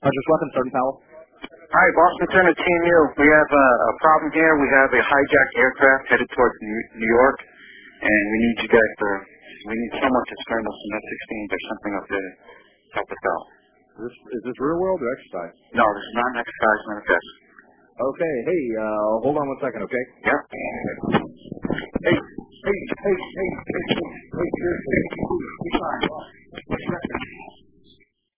Hunter's Weapon, Sergeant Powell. Hi, Boston Center, Team U. We have a problem here. We have a hijacked aircraft headed towards New York, and we need you guys we need someone to scramble some F-16s or something up there to help us out. Is this real world or exercise? No, this is not an exercise manifest. Okay, hey, hold on 1 second, okay? Yep. Hey,